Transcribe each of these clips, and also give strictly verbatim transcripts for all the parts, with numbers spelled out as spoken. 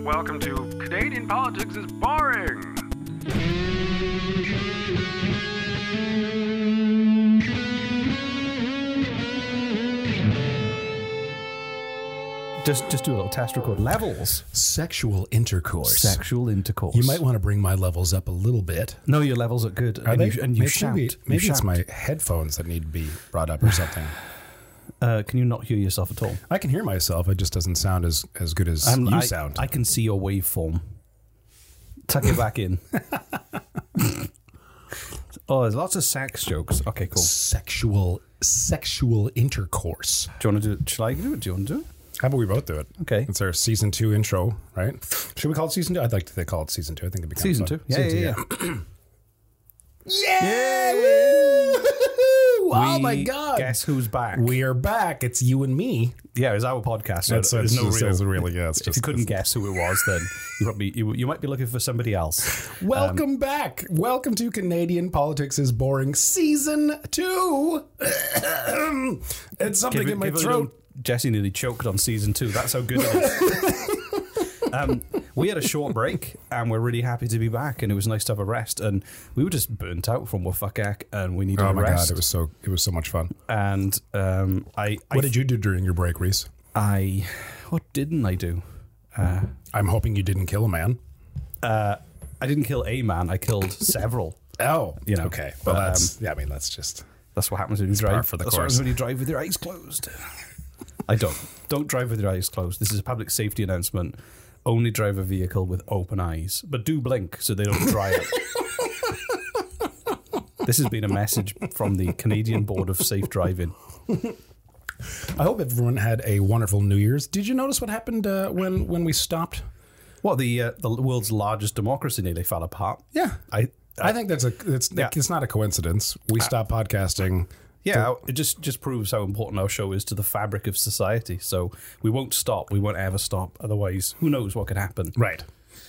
Welcome to Canadian Politics is Boring. Just just do a little test record. Levels. Sexual intercourse. Sexual intercourse. You might want to bring my levels up a little bit. No, your levels are good. Are and they? You, and you maybe shout. maybe, maybe you it's shout. my headphones that need to be brought up or something. Uh, can you not hear yourself at all? I can hear myself. It just doesn't sound as, as good as Um, you I, sound. I can see your waveform. Tuck it back in. Oh, there's lots of sex jokes. Okay, cool. Sexual sexual intercourse. Do you want to do it? Shall I do it? Do you want to do it? How about we both do it? Okay. It's our season two intro, right? Should we call it season two? I'd like to call it season two. I think it'd be kind Season of fun. two? Yeah, Season yeah, two, yeah. yeah. Woo! Oh We- my god! Guess who's back? We are back. It's you and me. Yeah, it's our podcast. So That's there's no it's, real. it's really yeah. It's If just you couldn't guess who it was, then you probably you, you might be looking for somebody else. Welcome Um, back. Welcome to Canadian Politics is Boring Season two. It's something Give it- in my give it a throat. little- Jesse nearly choked on season two. That's how good it is. um, we had a short break, and we're really happy to be back. And it was nice to have a rest. And we were just burnt out from Wafakak, and we needed Oh a my rest. god, it was so it was so much fun. And um, I, I, What did you do during your break, Reese? I, what didn't I do? Uh, I'm hoping you didn't kill a man. uh, I didn't kill a man. I killed several. Oh, You know, okay. Well, but, that's yeah. I mean, that's just That's what happens when you par drive. for the That's what course. happens when you drive with your eyes closed. I don't. Don't drive with your eyes closed. This is a public safety announcement. Only drive a vehicle with open eyes, but do blink so they don't dry out. This has been a message from the Canadian Board of Safe Driving. I hope everyone had a wonderful New Year's. Did you notice what happened uh, when when we stopped? Well, the uh, the world's largest democracy nearly fell apart. Yeah, I, I think that's a it's Yeah. it's not a coincidence. We stopped podcasting. Yeah, it just, just proves how important our show is to the fabric of society. So we won't stop. We won't ever stop. Otherwise, who knows what could happen? Right.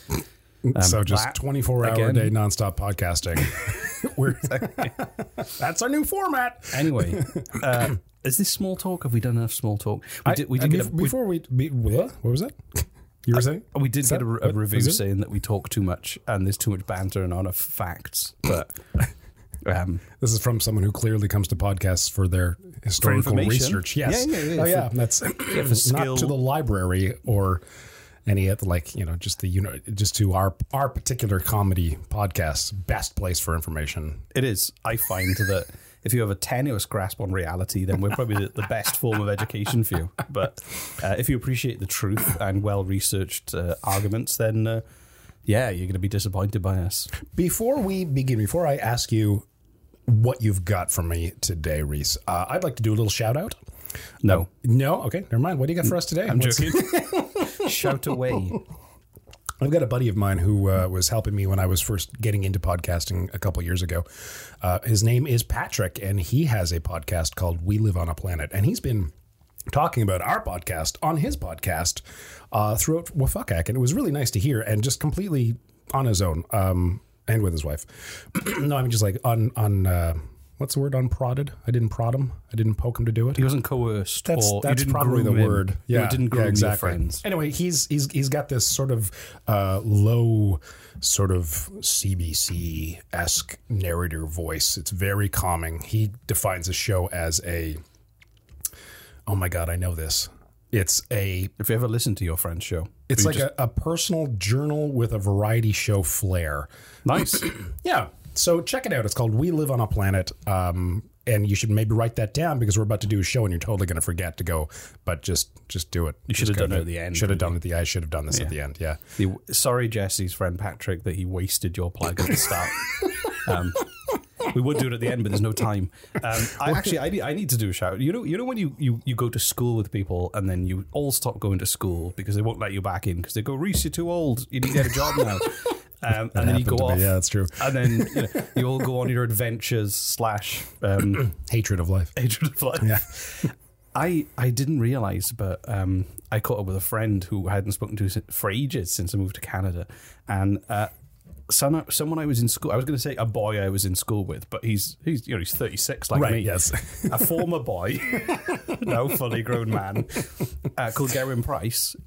so just that, twenty-four hour a again. day nonstop podcasting. We're that's our new format. Anyway, uh, is this small talk? Have we done enough small talk? We I- did. We uh, did bef- get a, we, before we, be, what what was that? You were saying? we did Is get that- a, a what review was it? saying that we talk too much and there's too much banter and not enough facts. But um, This is from someone who clearly comes to podcasts for their historical information. research. Yes. Yeah, yeah, yeah. Oh For- yeah, that's for not skill. to the library or any other, like, you know, just the you know just to our our particular comedy podcast. Best place for information. it is. I find that if you have a tenuous grasp on reality, then we're probably the, the best form of education for you. But uh, if you appreciate the truth and well-researched uh, arguments, then uh, yeah, you're going to be disappointed by us. Before we begin, before I ask you what you've got for me today, Reese, uh, I'd like to do a little shout out. No, No, okay, never mind. What do you got for us today? I'm What's- joking. Shout away. I've got a buddy of mine who uh, was helping me when I was first getting into podcasting a couple years ago. Uh, his name is Patrick, and he has a podcast called We Live on a Planet. And he's been talking about our podcast on his podcast uh, throughout Wafakak. And it was really nice to hear, and just completely on his own, um, and with his wife. No, I mean, just like on, on uh, what's the word, unprodded? I didn't prod him. I didn't poke him to do it. He wasn't coerced. That's or you that's didn't probably the groom him. word. You Yeah, didn't groom yeah, exactly. your friends. Anyway, he's he's he's got this sort of uh, low, sort of C B C esque narrator voice. It's very calming. He defines a show as a. Oh my god, I know this. It's a. If you ever listen to your friend's show, It's you like just- a, a personal journal with a variety show flair. nice. Yeah. So check it out. It's called We Live on a Planet. Um, and you should maybe write that down because we're about to do a show and you're totally going to forget to go. But just just do it. You should have done it at the end, Should have really. done it at the I should have done this at the end. Yeah. The- sorry, Jesse's friend Patrick, that he wasted your plug at the start. um, we would do it at the end, but there's no time. Um, I actually, I need, I need to do a shout. You know, you know when you, you, you go to school with people and then you all stop going to school because they won't let you back in because they go, Reese, you're too old. You need to get a job now. Um, and then you go happened to off. me. Yeah, that's true. And then you, know, you all go on your adventures slash um, Hatred of life. hatred of life. Yeah. I, I didn't realize, but um, I caught up with a friend who I hadn't spoken to for ages since I moved to Canada. And uh, son, someone I was in school, I was going to say a boy I was in school with, but he's, he's you know, he's thirty-six like Right, me. yes. A former boy, now fully grown man, uh, called Gavin Price, is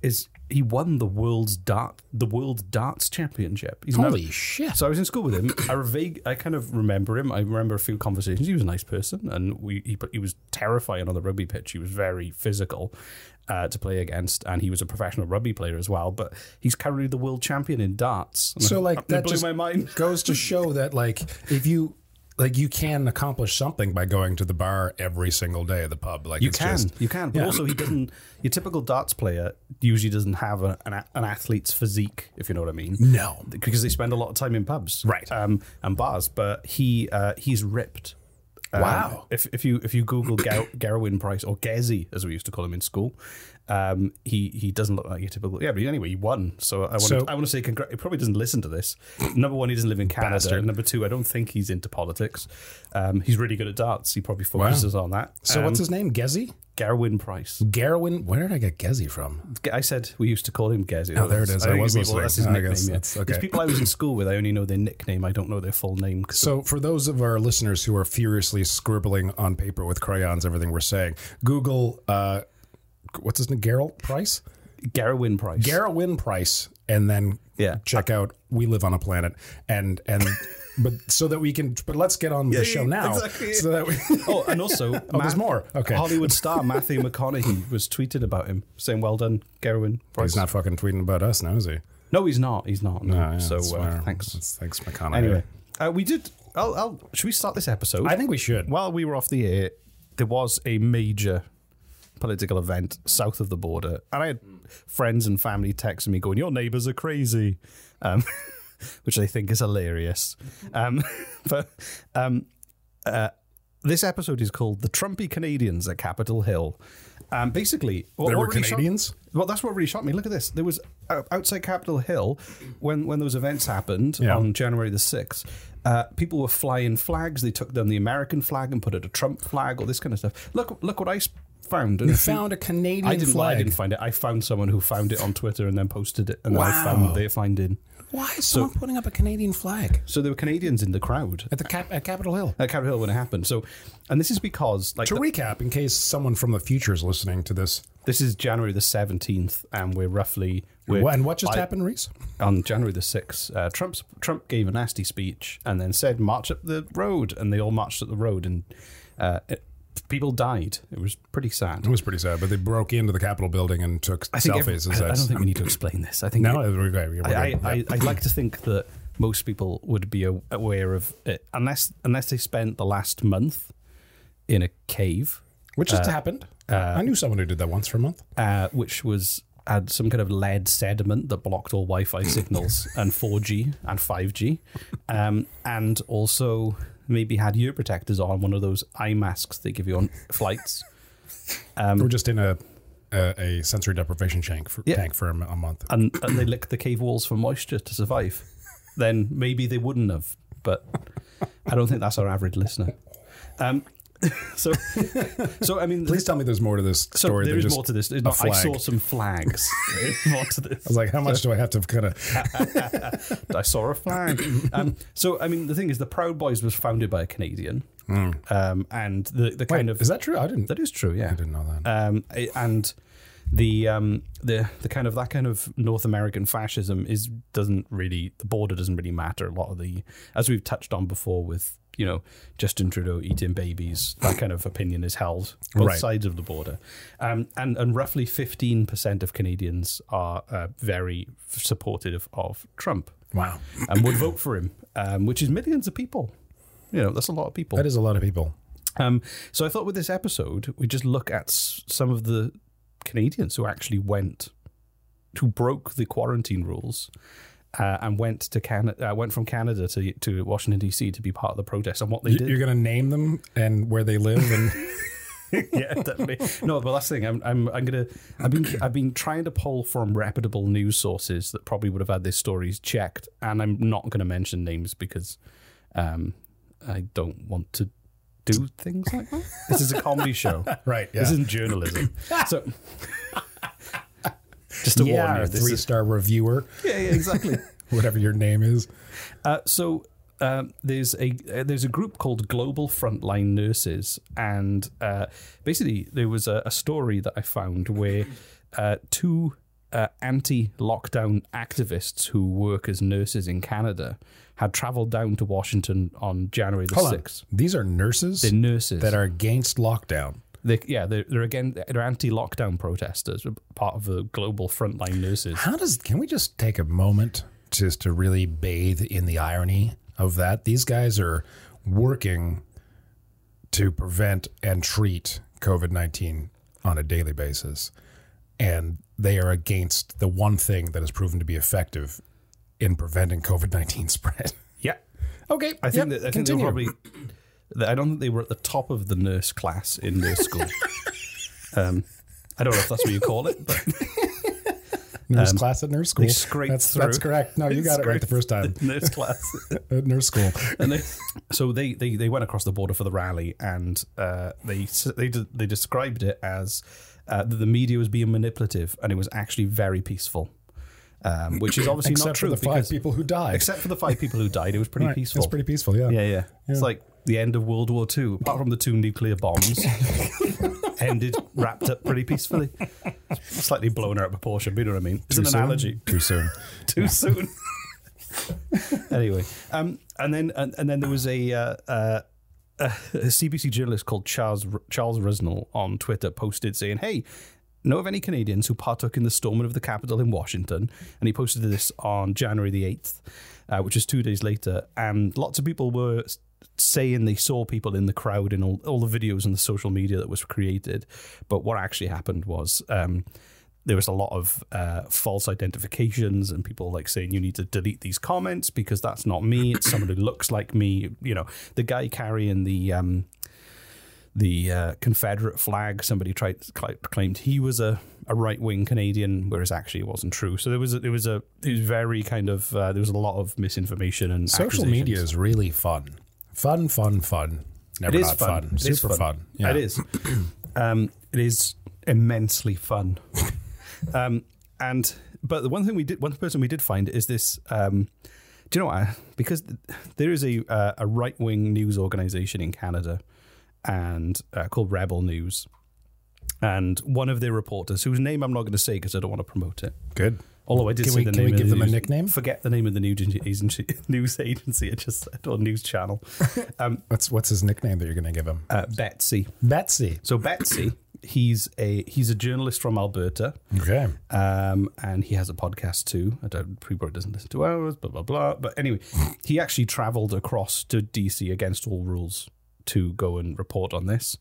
he won the world's dart the world darts championship. He's Holy never, shit! So I was in school with him. I vague, I kind of remember him. I remember a few conversations. He was a nice person, and we he, he was terrifying on the rugby pitch. He was very physical uh, to play against, and he was a professional rugby player as well. But he's currently the world champion in darts. And So I- like it that blew just my mind. goes to show that like if you like you can accomplish something by going to the bar every single day at the pub. Like You it's can, just, you can, but yeah. also he doesn't. Your typical darts player usually doesn't have a, an, a- an athlete's physique, if you know what I mean. No. Because they spend a lot of time in pubs, Right. um, and bars. But he uh, he's ripped. Um, Wow. If if you if you Google Gar- Gerwin Price, or Gezi as we used to call him in school, um, he he doesn't look like your typical. Yeah, but anyway, he won. So I want So- I want to say congr- he probably doesn't listen to this. Number one, he doesn't live in Canada. Bastard. Number two, I don't think he's into politics. Um, he's really good at darts. He probably focuses on that. So um, what's his name? Gezi? Gerwin Price? Garwin? Where did I get Gezi from? I said we used to call him Gezi. Oh, there it is. I think was people- listening. That's his I nickname. guess Yeah. that's- okay. These people I was in school with, I only know their nickname. I don't know their full name. 'cause So for those of our listeners who are furiously scribbling on paper with crayons everything we're saying, Google uh, what's his name? Gerald Price? Gerwin Price. Garwin Price, and then Yeah. check out We Live on a Planet, and and but so that we can. But let's get on with the Yeah, show now. exactly. So that we. Oh, and also, Oh, there's more. Okay. Hollywood star Matthew McConaughey was tweeted about him, saying, "Well done, Gerwin Price." He's not fucking tweeting about us now, is he? No, he's not. He's not. No. Oh, yeah, so that's uh, fair. thanks. That's- thanks, McConaughey. Anyway, uh, we did. I'll, I'll, should we start this episode? I think we should. While we were off the air, there was a major political event south of the border, and I had friends and family texting me going, "Your neighbours are crazy," um, which I think is hilarious. Um, but um, uh, this episode is called "The Trumpy Canadians at Capitol Hill." Um, basically, what, There what were really shocked- Canadians? well, that's what really shocked me. Look at this. There was uh, outside Capitol Hill when when those events happened Yeah. on January the sixth. Uh, people were flying flags. They took down the American flag and put it a Trump flag, all this kind of stuff. Look, look what I s- found. You found a Canadian I didn't. flag. I didn't find it. I found someone who found it on Twitter and then posted it, and then I Wow. found their finding. Why is someone putting up a Canadian flag So there were Canadians in the crowd at the cap at Capitol Hill? at Capitol Hill when it happened. So, and this is because, like, To the- recap, in case someone from the future is listening to this, this is January the seventeenth, and we're roughly we're and what just I- happened, Reese? on January the sixth, uh, Trump's, Trump gave a nasty speech and then said, "March up the road," and they all marched up the road, and uh, it, people died. It was pretty sad. It was pretty sad, but they broke into the Capitol building and took I think selfies. every- as I, I that's- don't think we need to explain this. I think No, it- we're good. We're good. I, I, Yeah. I, I'd like to think that most people would be a- aware of it, unless unless they spent the last month in a cave, Which just happened. I knew someone who did that once for a month. uh, which was had some kind of lead sediment that blocked all Wi-Fi signals and four G and five G, um, and also maybe had ear protectors on, one of those eye masks they give you on flights. Um, We're just in a a, a sensory deprivation tank for, Yeah. tank for a, m- a month. and, and they licked the cave walls for moisture to survive. Then maybe they wouldn't have, but I don't think that's our average listener. Um, so, so I mean, Please tell me there's more to this so story there than is just more to this. There's a not- I flag. saw some flags. More to this. I was like, how much do I have to kind of? I saw a flag. Um, so, I mean, the thing is, the Proud Boys was founded by a Canadian, um, and the the kind of Is that true? I didn't. that is true. Yeah, I didn't know that. um, it- and the um, the the kind of that kind of North American fascism is doesn't really the border doesn't really matter. A lot of the, as we've touched on before with, you know, Justin Trudeau eating babies, that kind of opinion is held both Right. sides of the border, um, and and roughly fifteen percent of Canadians are uh, very supportive of Trump Wow, and would vote for him, um, which is millions of people. You know, that's a lot of people. that is a lot of people. Um, so I thought with this episode, we just look at s- some of the Canadians who actually went, who broke the quarantine rules, uh, and went to Canada, uh, went from Canada to to Washington D C to be part of the protest, and what they You- did. You're going to name them and where they live, and Yeah, definitely. No, but that's the thing. I'm, I'm, I'm gonna. I've been, I've been trying to pull from reputable news sources that probably would have had their stories checked, and I'm not going to mention names because, um, I don't want to do things like that. This is a comedy show, right? Yeah, This isn't journalism. So, just to yeah, warn you, a this three is, star reviewer, yeah, yeah, exactly. whatever your name is. Uh, so um, there's a uh, there's a group called Global Frontline Nurses, and uh, basically there was a, a story that I found where uh, two uh, anti-lockdown activists who work as nurses in Canada had traveled down to Washington on January the Hold sixth. on. These are nurses? They're nurses. That are against lockdown. They, yeah, they're, they're again they're anti-lockdown protesters, part of the global frontline nurses. How does? Can we just take a moment just to really bathe in the irony of that? These guys are working to prevent and treat COVID nineteen on a daily basis, and they are against the one thing that has proven to be effective in preventing COVID nineteen spread. Yeah, okay. I think yep, that I think they were probably. I don't think they were at the top of the nurse class in their school. um, I don't know if that's what you call it, but nurse um, class at nurse school. They scraped that's, through. That's correct. No, you got it right the first time. The nurse class at nurse school. And they, so they, they, they went across the border for the rally, and uh, they they they described it as uh, that the media was being manipulative, and it was actually very peaceful. Um, which is obviously except not true for the five because, people who died. Except for the five people who died, it was pretty right. peaceful. It's pretty peaceful, yeah. yeah. Yeah, yeah. It's like the end of World War Two, apart from the two nuclear bombs, ended, wrapped up pretty peacefully. Slightly blown out of proportion, but you know what I mean? It's Too an soon? analogy. Too soon. Too soon. Anyway, um, and then and, and then there was a, uh, uh, a C B C journalist called Charles Charles Rusnell on Twitter posted saying, "Hey, know of any Canadians who partook in the storming of the Capitol in Washington?" And he posted this on January the eighth, uh, which is two days later. And lots of people were saying they saw people in the crowd in all, all the videos and the social media that was created. But what actually happened was um, there was a lot of uh, false identifications and people like saying you need to delete these comments because that's not me. It's someone who looks like me. You know, the guy carrying the... Um, The uh, Confederate flag, somebody tried claimed he was a, a right wing Canadian, whereas actually it wasn't true. So there was a, there was a it was very kind of uh, there was a lot of misinformation and social media is really fun, fun, fun, fun. Never it is not fun, fun. It super is fun. fun. Yeah. It is. um, it is immensely fun. um, and but the one thing we did, one person we did find is this. Um, do you know what? Because there is a uh, a right wing news organization in Canada. And uh, called Rebel News, and one of their reporters, whose name I'm not going to say because I don't want to promote it. Good. Although I did can say we, the can name. we of give the them news, a nickname? Forget the name of the news agency. News agency. I just said or news channel. Um, what's what's his nickname that you're going to give him? Uh, Betsy. Betsy. So Betsy, he's a he's a journalist from Alberta. Okay. Um, and he has a podcast too. I don't. Pre-board doesn't listen to ours. Blah blah blah. But anyway, he actually travelled across to D C against all rules to go and report on this.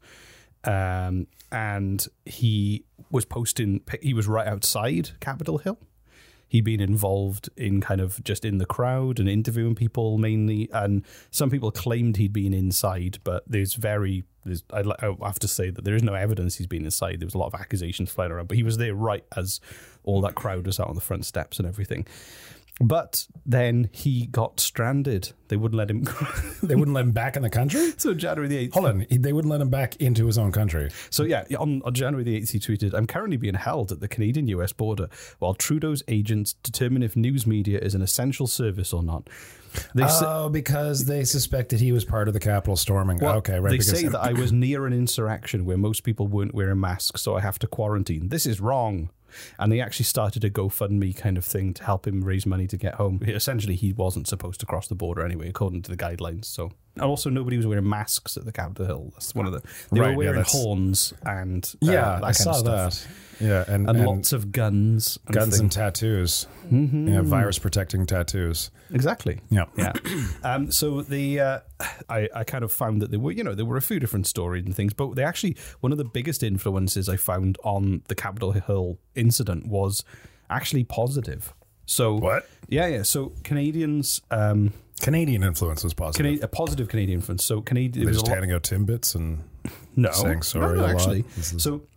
Um, and he was posting, he was right outside Capitol Hill. He'd been involved in kind of just in the crowd and interviewing people mainly. And some people claimed he'd been inside, but there's very, there's, I have to say that there is no evidence he's been inside. There was a lot of accusations flying around, but he was there right as all that crowd was out on the front steps and everything. But then he got stranded. They wouldn't let him go. They wouldn't let him back in the country? So January the eighth. Hold on. They wouldn't let him back into his own country. So yeah, on, on January the eighth, he tweeted, "I'm currently being held at the Canadian-U S border while Trudeau's agents determine if news media is an essential service or not." They oh, say, because they suspected he was part of the Capitol storming. well, okay, right. They because say that I was near an insurrection where most people weren't wearing masks, so I have to quarantine. This is wrong. And they actually started a GoFundMe kind of thing to help him raise money to get home. Essentially, he wasn't supposed to cross the border anyway, according to the guidelines. So, and also nobody was wearing masks at the Capitol Hill. That's one of the. They Right, were wearing yeah, horns and uh, yeah, that I kind saw of stuff. that. Yeah, and, And, and lots of guns, and guns things. and tattoos. Mm-hmm. Yeah, virus protecting tattoos. Exactly. Yeah, Yeah. um, so the uh, I, I kind of found that there were, you know, there were a few different stories and things, but they actually, one of the biggest influences I found on the Capitol Hill incident was actually positive. So What? Yeah, yeah. So Canadians, um, Canadian influence was positive. Cana- a positive Canadian influence. So Canadian, They're there was just a lot- handing out Timbits and no, saying sorry no, no, a lot. actually. This is- So.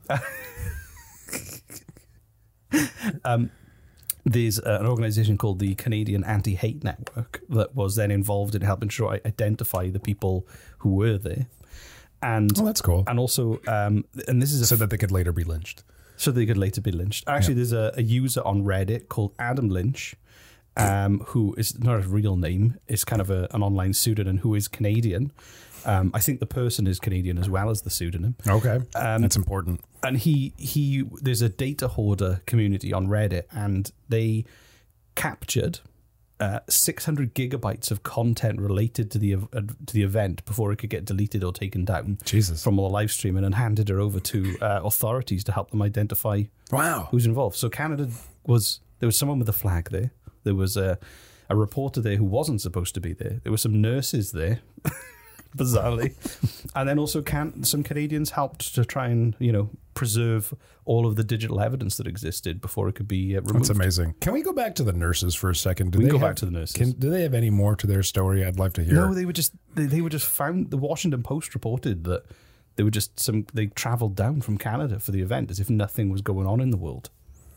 um. There's uh, an organisation called the Canadian Anti-Hate Network that was then involved in helping try identify the people who were there, and Oh, that's cool. and also, um, and this is a So that they could later be lynched. so they could later be lynched. Actually, there's a, a user on Reddit called Adam Lynch, um, who is not a real name. It's kind of a, an online pseudonym, who is Canadian. Um, I think the person is Canadian as well as the pseudonym. Okay, Um, that's important. and he he there's a data hoarder community on Reddit, and they captured uh, six hundred gigabytes of content related to the uh, to the event before it could get deleted or taken down. Jesus. From all the live streaming, and handed it over to uh, authorities to help them identify Wow. who's involved. So Canada was there was someone with a flag there. There was a a reporter there who wasn't supposed to be there. There were some nurses there. Bizarrely. And then also can, some Canadians helped to try and, you know, preserve all of the digital evidence that existed before it could be uh, removed. That's amazing. Can we go back to the nurses for a second? Do We they can go have, back to the nurses. Can, do they have any more to their story? I'd love to hear. No, they were just they, they were just found. The Washington Post reported that they were just some they travelled down from Canada for the event as if nothing was going on in the world.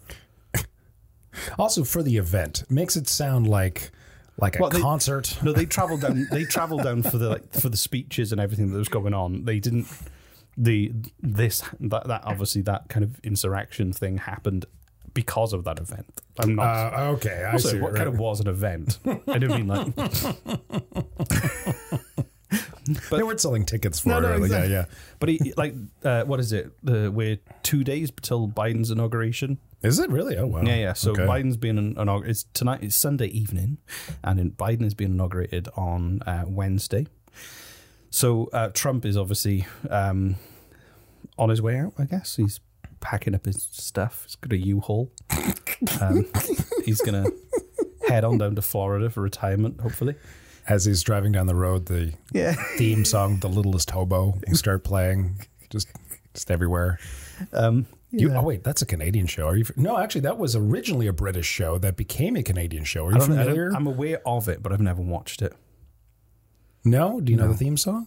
Also, for the event, makes it sound like like a Well, they- concert. No, they travelled down. They travelled down for the like, for the speeches and everything that was going on. They didn't. The this that, that obviously that kind of insurrection thing happened because of that event. I'm not. Uh, okay, I also, see. what right. kind of was an event? I don't mean like. they weren't selling tickets for No, no, it. Like, exactly. Yeah, yeah. But he like uh, what is it? The we're two days till Biden's inauguration. Is it really? Oh, wow. Yeah, yeah. So Okay. Biden's being inaugurated. It's tonight. It's Sunday evening, and in, Biden is being inaugurated on uh, Wednesday. So uh, Trump is obviously um, on his way out. I guess he's packing up his stuff. He's got a U-Haul. Um, he's gonna head on down to Florida for retirement, hopefully. As he's driving down the road, the Yeah. theme song, "The Littlest Hobo," will start playing just just everywhere. Um, You, yeah. oh wait, that's a Canadian show. Are you? No, actually, that was originally a British show that became a Canadian show. Are I you don't, I don't, familiar? I'm aware of it, but I've never watched it. No, do you know the theme song?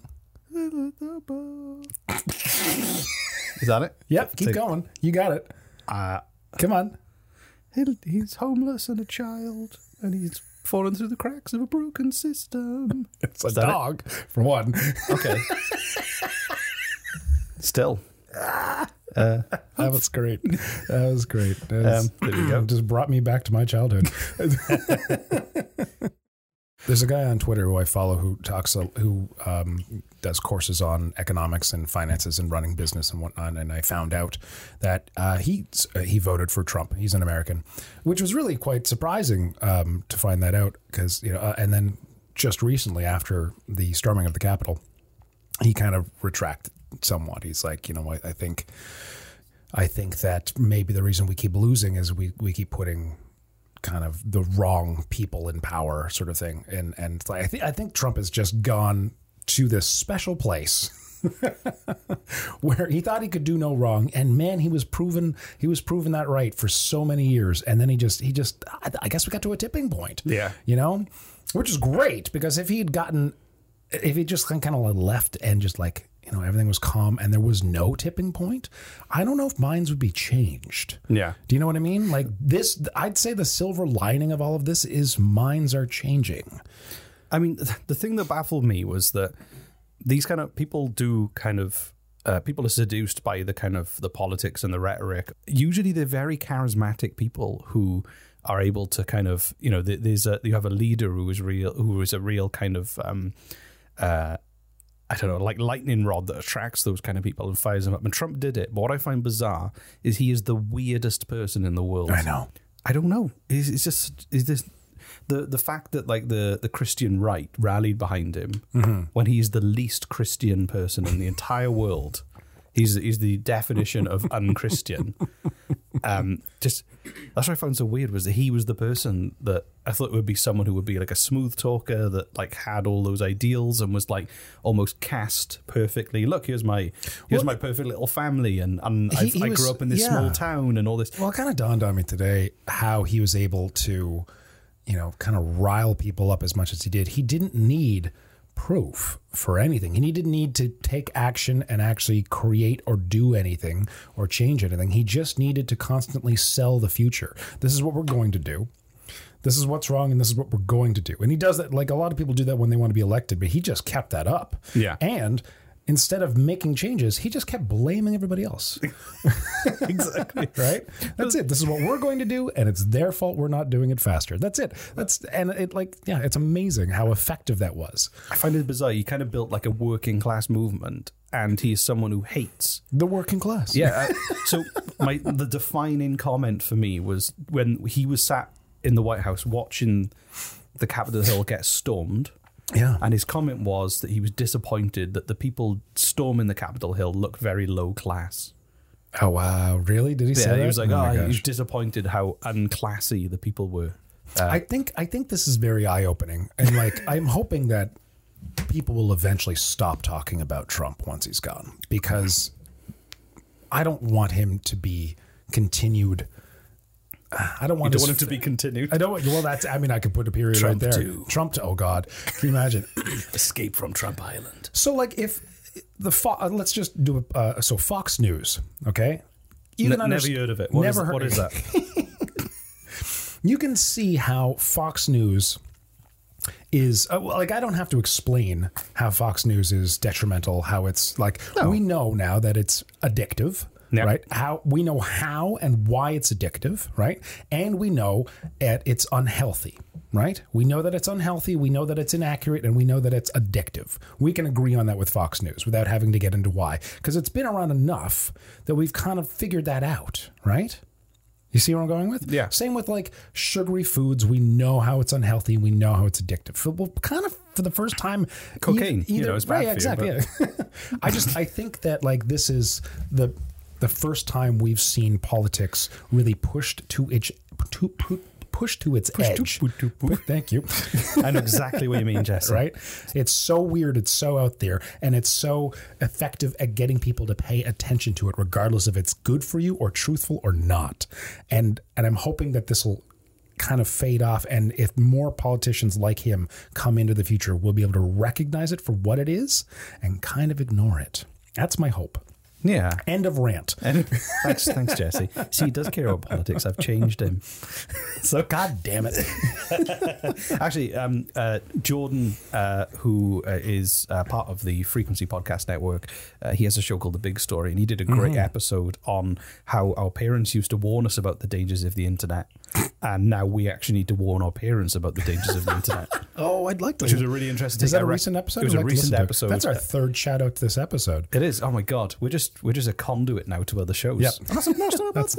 Is that it? Yep, keep Take- going. You got it. Uh, Come on. He'll- he's homeless and a child, and he's fallen through the cracks of a broken system. It's a Is that it? dog for one. Okay. Still. That was great. That was great. That was- Um, there you go. Just brought me back to my childhood. There's a guy on Twitter who I follow who talks, uh, who um, does courses on economics and finances and running business and whatnot. And I found out that uh, he uh, he voted for Trump. He's an American, which was really quite surprising um, to find that out. Because you know, uh, and then just recently after the storming of the Capitol, he kind of retracted somewhat. He's like, you know, I, I think, I think that maybe the reason we keep losing is we we keep putting kind of the wrong people in power, sort of thing. And and it's like, I think I think Trump has just gone to this special place where he thought he could do no wrong, and man, he was proven he was proven that right for so many years. And then he just he just I, I guess we got to a tipping point. Yeah. You know, which is great, because if he had gotten if he just kind of left and just like, you know, everything was calm and there was no tipping point, I don't know if minds would be changed. Yeah. Do you know what I mean? Like this, I'd say the silver lining of all of this is minds are changing. I mean, the thing that baffled me was that these kind of people do kind of, uh, people are seduced by the kind of the politics and the rhetoric. Usually they're very charismatic people who are able to kind of, you know, there's a, you have a leader who is real, who is a real kind of, um, uh, I don't know, like lightning rod that attracts those kind of people and fires them up. And Trump did it. But what I find bizarre is he is the weirdest person in the world. I know. I don't know. It's, it's just is this the the fact that like the the Christian right rallied behind him mm-hmm. when he's the least Christian person in the entire world. He's he's the definition of unchristian. Um, just that's what I found so weird was that he was the person that I thought would be someone who would be like a smooth talker that like had all those ideals and was like almost cast perfectly. Look, here's my here's Well, my perfect little family, and and he- I've, he I was- grew up in this yeah. small town and all this. Well, it kind of dawned on me today how he was able to, you know, kind of rile people up as much as he did. He didn't need proof for anything. He didn't need to take action and actually create or do anything or change anything. He just needed to constantly sell the future. This is what we're going to do. This is what's wrong, and this is what we're going to do. And he does that, like a lot of people do that when they want to be elected, but he just kept that up. Yeah. And instead of making changes, he just kept blaming everybody else. Exactly. Right? That's it. This is what we're going to do, and it's their fault we're not doing it faster. That's it. That's and it like yeah, it's amazing how effective that was. I find it bizarre. You kind of built like a working class movement, and he is someone who hates The working class. Yeah. Uh, so my the defining comment for me was when he was sat in the White House watching the Capitol Hill get stormed. Yeah. And his comment was that he was disappointed that the people storming the Capitol Hill looked very low class. Oh, wow. Really? Did he say Yeah, that? he was like, oh, oh, my he gosh. was disappointed how unclassy the people were. Uh, I think I think this is very eye-opening. And, like, I'm hoping that people will eventually stop talking about Trump once he's gone, because I don't want him to be continued. I don't want you don't his- want him to be continued. I don't. Well, that's. I mean, I could put a period Trump right there. too. Trump. To, oh God, can you imagine? Escape from Trump Island. So, like, if the Fo- uh, let's just do a uh, so Fox News, okay? You N- can never underst- heard of it. What never is, heard. What is that? You can see how Fox News is uh, well, like, I don't have to explain how Fox News is detrimental. How it's like No. we know now that it's addictive. Yeah. Right? How we know how and why it's addictive, right? And we know that it's unhealthy, right? We know that it's unhealthy, we know that it's inaccurate, and we know that it's addictive. We can agree on that with Fox News without having to get into why, because it's been around enough that we've kind of figured that out, right? You see where I'm going with? Yeah. Same with like sugary foods. We know how it's unhealthy. We know how it's addictive. For, well, kind of for the first time, Cocaine, you know, is bad right, for you, exactly. Yeah. I just I think that like this is the the first time we've seen politics really pushed to its to, to pushed to its edge. to- to- to- Thank you. I know exactly what you mean, Jesse. Right? It's so weird. It's so out there, and it's so effective at getting people to pay attention to it, regardless if it's good for you or truthful or not. And and I'm hoping that this will kind of fade off, and if more politicians like him come into the future, we'll be able to recognize it for what it is and kind of ignore it. That's my hope. Yeah. End of rant. And thanks, thanks, Jesse. See, he does care about politics. I've changed him. So, God damn it. Actually, um, uh, Jordan, uh, who uh, is uh, part of the Frequency Podcast Network, uh, he has a show called The Big Story, and he did a great Mm-hmm. episode on how our parents used to warn us about the dangers of the internet, and now we actually need to warn our parents about the dangers of the internet. Oh, I'd like to. Which was a really interesting. Is that I a rec- recent episode? It was I'd a like to recent listen to it. episode. That's our third shout out to this episode. It is. Oh my god, we're just we're just a conduit now to other shows. Yep. That's, that's,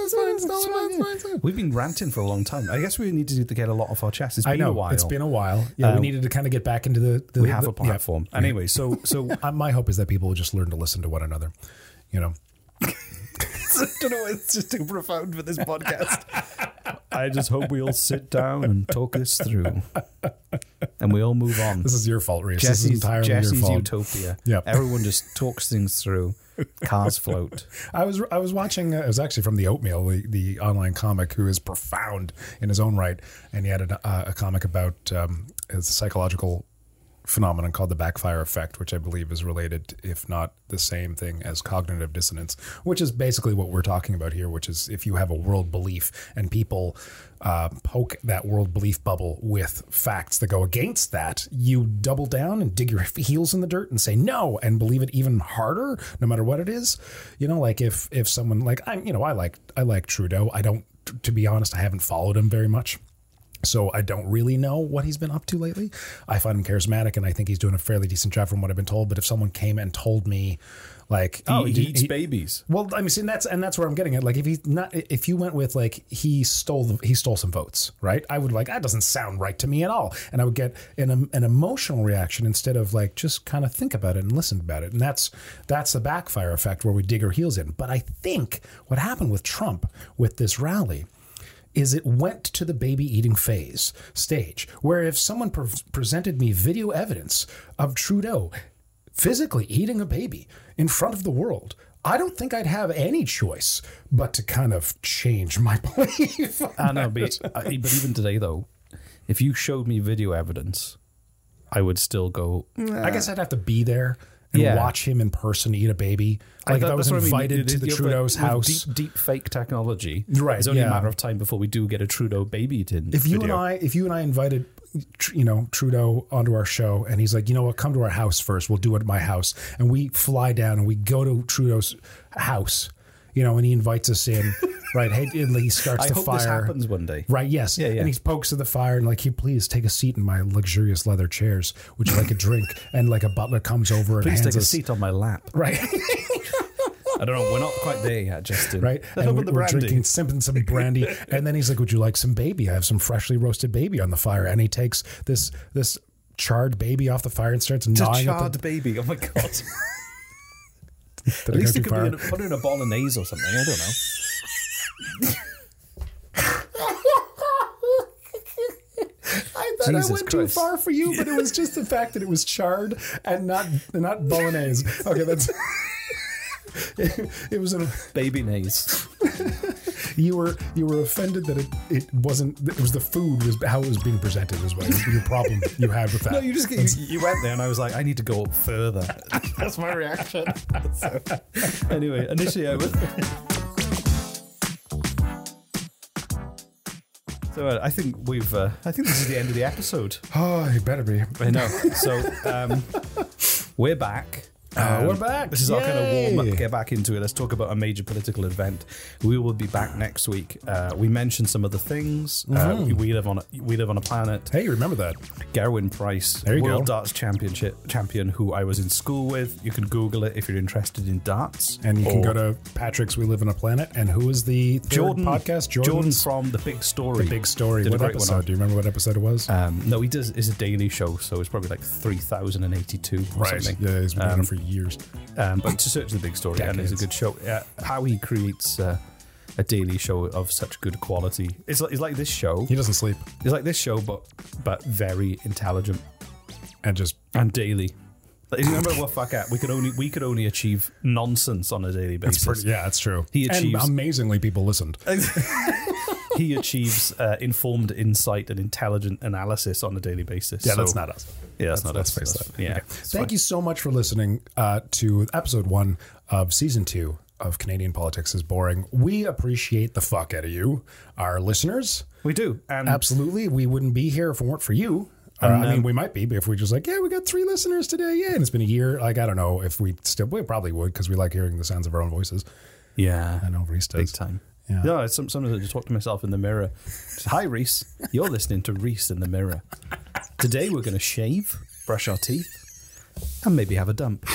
We've been ranting for a long time. I guess we need to do to get a lot off our chest. It's been I know a while. it's been a while. Yeah, we Um, needed to kind of get back into the. the we have the, a platform. yeah. Anyway, so so Uh, my hope is that people will just learn to listen to one another. You know, I don't know. It's just too profound for this podcast. I just hope we all sit down and talk this through, and we all move on. this is your fault, Reese. This is Jesse's, entirely Jesse's your fault. utopia. Yep. Everyone just talks things through. Cars float. I was I was watching. Uh, it was actually from the Oatmeal, the, the online comic, who is profound in his own right, and he had a, uh, a comic about um, his psychological phenomenon called the backfire effect, which I believe is related, if not the same thing as cognitive dissonance, which is basically what we're talking about here, which is if you have a world belief and people uh, poke that world belief bubble with facts that go against that, you double down and dig your heels in the dirt and say no and believe it even harder, no matter what it is. You know, like if if someone like I, you know, I like I like Trudeau. I don't, to be honest, I haven't followed him very much. So I don't really know what he's been up to lately. I find him charismatic, and I think he's doing a fairly decent job from what I've been told. But if someone came and told me, like, Oh, he, did- eats babies. well, I mean, see, and that's and that's where I'm getting at. Like, if he not, if you went with like he stole the, he stole some votes, right? I would like that doesn't sound right to me at all, and I would get an an emotional reaction instead of like just kind of think about it and listen about it. And that's that's the backfire effect where we dig our heels in. But I think what happened with Trump with this rally is it went to the baby eating phase stage, where if someone pre- presented me video evidence of Trudeau physically eating a baby in front of the world, I don't think I'd have any choice but to kind of change my belief. I know, but, uh, but even today, though, if you showed me video evidence, I would still go. I guess I'd have to be there and Yeah. watch him in person eat a baby. Like if I was that's what mean. invited It- to it- the you know, Trudeau's with house. Deep, deep fake technology. Right, It's only yeah. a matter of time before we do get a Trudeau baby tin. If you video. and I, if you and I invited, tr- you know, Trudeau onto our show, and he's like, you know what, come to our house first. We'll do it at my house, and we fly down and we go to Trudeau's house, you know, and he invites us in, right? Hey, and he starts I the hope fire. this happens one day. Right, yes. Yeah, yeah. And he pokes at the fire and like, "You please take a seat in my luxurious leather chairs. Would you like a drink?" And like a butler comes over and Please hands take a us seat on my lap. right, I don't know. We're not quite there yet, Justin. right. Let's And open we're, the we're brandy. drinking sipping some brandy, and then he's like, "Would you like some baby? I have some freshly roasted baby on the fire." And he takes this this charred baby off the fire and starts It's a gnawing at charred the. baby. Oh my god. Did At I go least too it could far? be in a, put it in a bolognese or something. I don't know. I thought Jesus I went Christ. too far for you, but it was just the fact that it was charred and not not bolognese. Okay, that's. It, it was an. Baby naze. You were you were offended that it, it wasn't. It was the food was how it was being presented as well. Your problem you had with that. No, you just you, you went there, and I was like, I need to go up further. That's my reaction. So, anyway, initiate with. So uh, I think we've. Uh, I think this is the end of the episode. Oh, it better be. I know. So um, we're back. Uh, Um, we're back. This is our kind of warm Yay. up. Get back into it. Let's talk about a major political event. We will be back next week. Uh, we mentioned some other things. Uh, we, we live on a, we live on a planet. Hey, remember that? Gerwin Price, There you World go. Darts Championship champion, who I was in school with. You can Google it if you're interested in darts. And you can Or go to Patrick's We Live on a Planet. And who is the third Jordan podcast? Jordan Jordan's from The Big Story. The Big Story. Did a What great one episode? on- Do you remember what episode it was? Um, no, he does. It's a daily show, so it's probably like three thousand eighty-two or something. Yeah, he's been doing Um, it for years. Um, but to search The Big Story, and it's a Decades. good show. Uh, how he creates uh, a daily show of such good quality. It's like, it's like this show. He doesn't sleep It's like this show, but but very intelligent and just and daily. Like, remember what fuck at? We could only we could only achieve nonsense on a daily basis. it's pretty. Yeah, that's true. He and achieves- amazingly, people listened. He achieves uh, informed insight and intelligent analysis on a daily basis. Yeah, So- that's not us. Yeah, that's, not let's us. face That's- that. Yeah. Okay. it's Thank fine. you so much for listening uh, to episode one of season two of Canadian Politics is Boring. We appreciate the fuck out of you, our listeners. We do. And Absolutely. We wouldn't be here if it weren't for you. Uh, And, I mean, um, we might be, but if we just like, yeah, we got three listeners today. Yeah. And it's been a year. Like, I don't know if we still, we probably would because we like hearing the sounds of our own voices. yeah. I know Reese Big does. time. Yeah. No, it's some, sometimes I just talk to myself in the mirror. Hi, Reese. You're listening to Reese in the mirror. Today we're going to shave, brush our teeth, and maybe have a dump.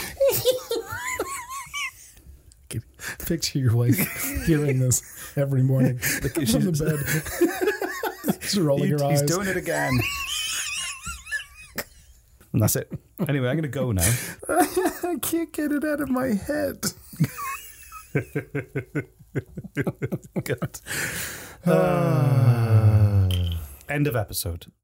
Picture your wife hearing this every morning from the bed. Just rolling He- her he's eyes. doing it again. And that's it. Anyway, I'm going to go now. I can't get it out of my head. God. Uh, end of episode.